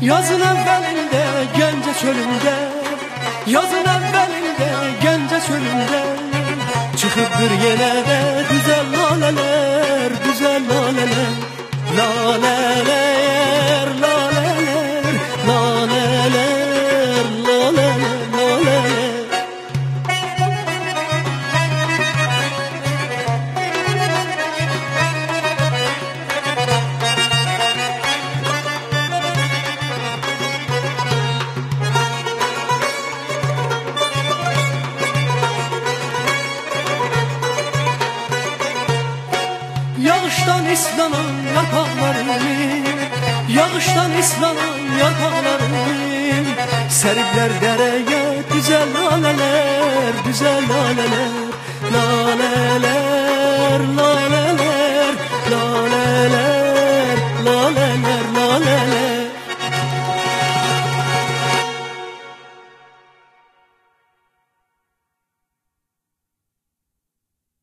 Yazın evvelinde Gence çölünde, yazın evvelinde Gence çölünde çıkıp bir yerlere güzel laleler, güzel laleler, laleler, laleler, laleler, laleler, laleler. Yağıştan islanan yapraklarını, yağıştan islanan yapraklarını seripler dereye güzel laleler, güzel laleler, laleler, laleler.